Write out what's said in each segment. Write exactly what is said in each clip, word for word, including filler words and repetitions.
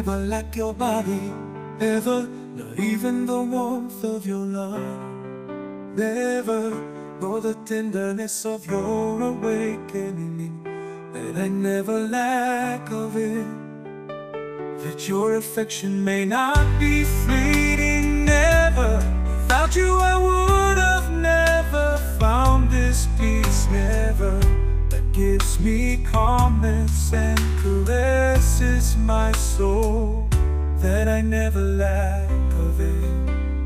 never lack your body, ever, not even the warmth of your love. Never, nor the tenderness of your awakening, that I never lack of it. That your affection may not be fleeting, never. Without you I would have never found this peace, never. That gives me calmness and caresses my soul, that I never lack of it.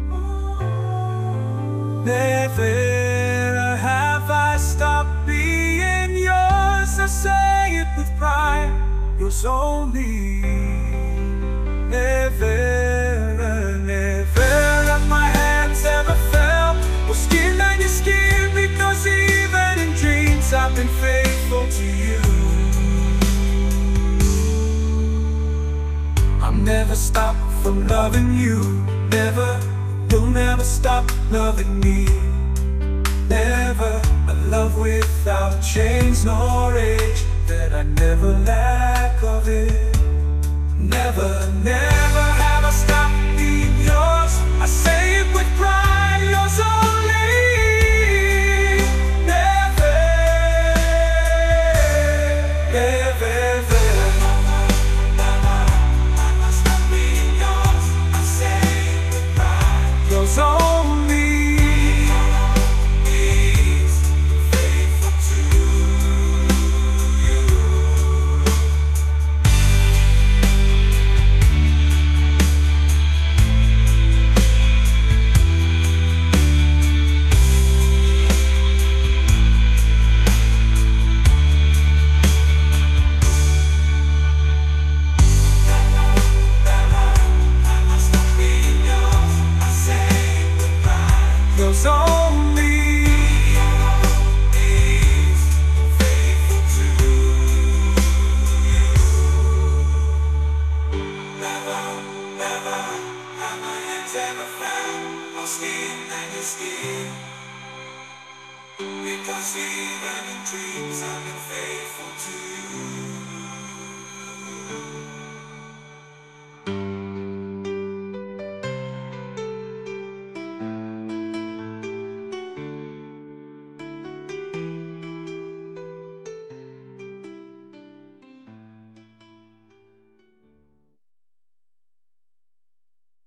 Never have I stopped being yours, I say it with pride, yours only. Never, never have my hands ever felt or skin on your skin, because even in dreams I've been faithful to you. I'm never stopped from loving you, never. You'll never stop loving me, never. A love without change nor age, that I never lack of it. Never, never have I stopped being yours, I say it with pride, yours only. Never, never,